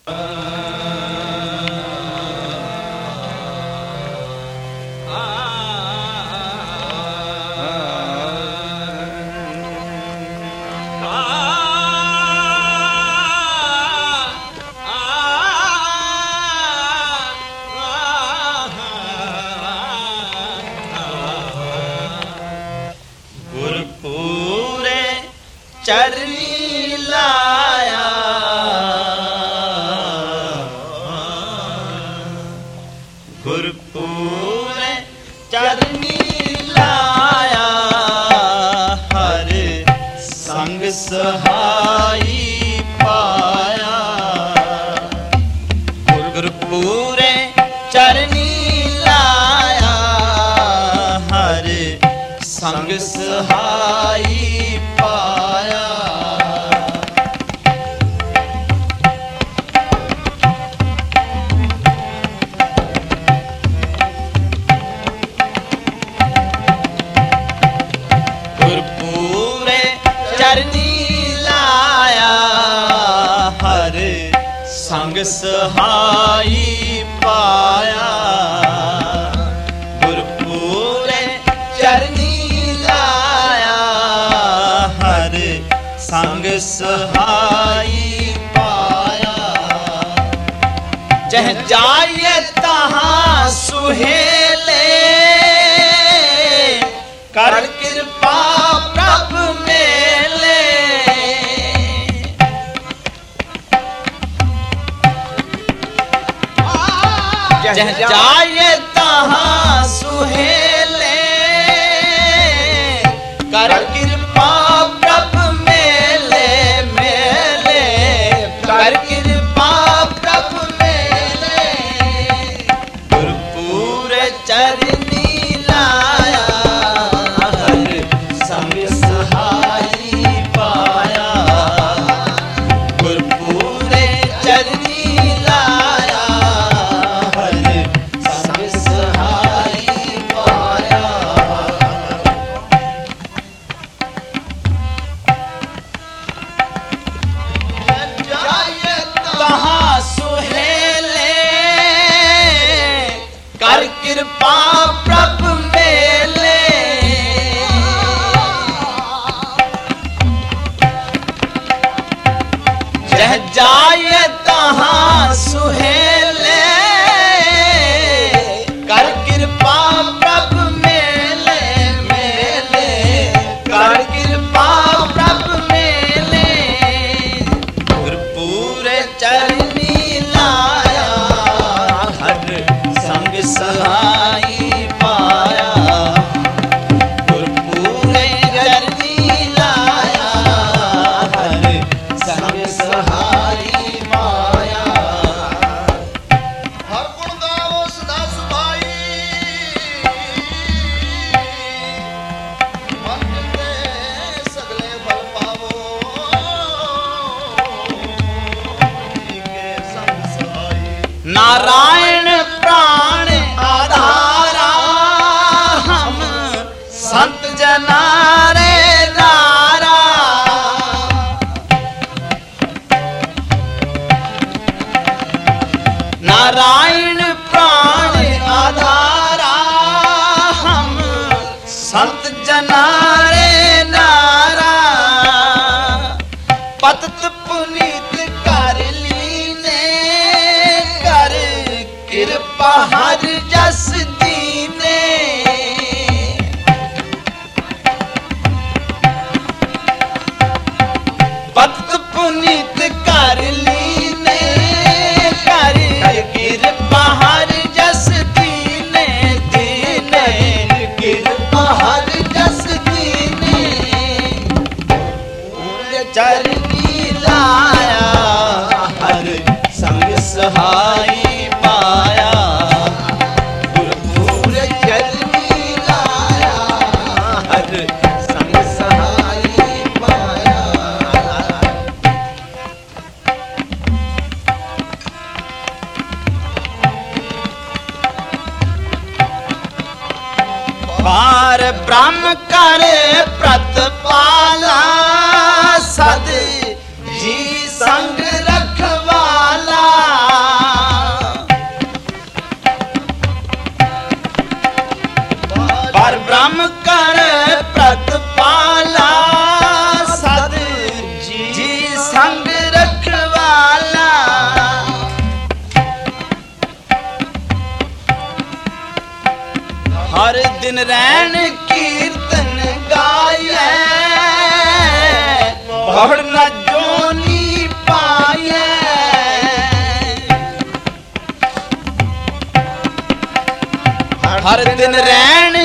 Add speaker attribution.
Speaker 1: ਚਰਨੀ ਲਾਇਆ, ਗੁਰਪੂਰੇ ਚਰਨੀ ਲਾਇਆ, ਹਰ ਸੰਗ ਸਹਾਈ ਪਾਇਆ। ਗੁਰਪੂਰੇ ਚਰਨੀ ਲਾਇਆ, ਹਰ ਸੰਗ ਸਹਾਈ ਪਾਇਆ। ਗੁਰਪੂਰੇ ਚਰਨੀ ਲਾਇਆ, ਹਰ ਸੰਗ ਸਹਾਈ ਪਾਇਆ। ਗੁਰਪੂਰੇ ਚਰਨੀ ਲਾਇਆ, ਹਰ ਸੰਗ ਸਹਾਈ ਪਾਇਆ। ਜਹ ਜਾਏ ਤਹਾਂ ਸੁਹੇਲੇ, ਕਰ ਕਿਰਪਾ ਪ੍ਰਭ ਮੇਲੇ। ਜਹ ਜਾਏ ਤਹਾਂ ਸੁਹੇਲੇ, ਕਰ ਕਿਰਪਾ ਪ੍ਰਭ ਮੇਲੇ ਮੇਲੇ। ਕਰ ਕਿਰਪਾ ਪ੍ਰਭ ਮੇਲੇ, ਗੁਰਪੂਰੇ ਚਰਨੀ ਲਾਇਆ, ਹਰ ਸੰਗ ਸਹਾਈ ਪਾਇਆ। ਗੁਰਪੂਰੇ ਚਰਨੀ ਲਾਇਆ, ਹਰ ਸੰਗ ਸਹਾਈ ਪਾਇਆ। ਤਹਾਂ ਸੁਹੇਲੇ, ਕਰ ਕਿਰਪਾ ਪ੍ਰਭ ਮੇਲੇ। ਜਹ ਜਾਏ ਤਹਾਂ ਸੁਹੇਲੇ, ਕਰ ਕਿਰਪਾ ਪ੍ਰਭ ਮੇਲੇ ਮੇਲੇ। ਕਰ ਕਿਰਪਾ ਪ੍ਰਭ ਮੇਲੇ, ਗੁਰਪੂਰੇ ਚਰਨੀ ਲਾਇਆ, ਹਰ ਸੰਗ ਸਹਾਈ ਪਾਇਆ। ਗੁਰਪੂਰੇ ਚਰਨੀ ਲਾਇਆ, ਹਰ ਸੰਗ ਸਹਾਈ ਪਾਇਆ।
Speaker 2: ਹਰ ਗੁਣ ਗਾਵੋ ਸਦਾ ਸੁਭਾਈ, ਮਨ ਜਿਤੇ ਸਗਲੇ ਫਲ ਪਾਵੋ। ਈਕੇ ਸੰਗ ਸਹਾਈ,
Speaker 1: ਨਾਰਾਇਣ ਪ੍ਰਾਣ ਆਧਾਰਾ, ਹਮ ਸੰਤ ਜਨਾਂ ਰੇ ਦਾਰਾ। ਨਾਰਾਇਣ ਪ੍ਰਾਣ ਆਧਾਰਾ, ਹਮ ਸੰਤ ਜਨਾਂ ਰੇ ਨਾਰਾ। ਪਤਿਤ ਪੁਨੀਤ ਕਰ ਲੀਨੇ, ਕਰ ਕਿਰਪਾ ਹਰ ਜਸ ਦੀਨੇ। ਪਤਿਤ ਪੁਨੀਤ ਕਰ ਲੀਨੇ, ਕਰ ਕਿਰਪਾ ਹਰ ਜਸ ਦੀਨੇ ਦੀਨੇ। ਕਿਰਪਾ ਹਰ ਜਸ ਦੀਨੇ, ਪੂਰੇ ਚਰਨੀ ਲਾਇਆ, ਹਰ ਸੰਗ ਸਹਾਈ ਪਾਇਆ। ਗੁਰਪੂਰੇ ਚਰਨੀ ਲਾਇਆ, ਹਰ ਸੰਗ ਸਹਾਈ ਪਾਇਆ। ਪਾਰ ਬ੍ਰਹਮ ਕਰ ਪ੍ਰਤਪਾਲਾ, ਸਦ ਜੀ ਸੰਗ ਰਖਵਾਲਾ। रैन कीर्तन गाये बहुड़ न जोनी पाए हर दिन रैन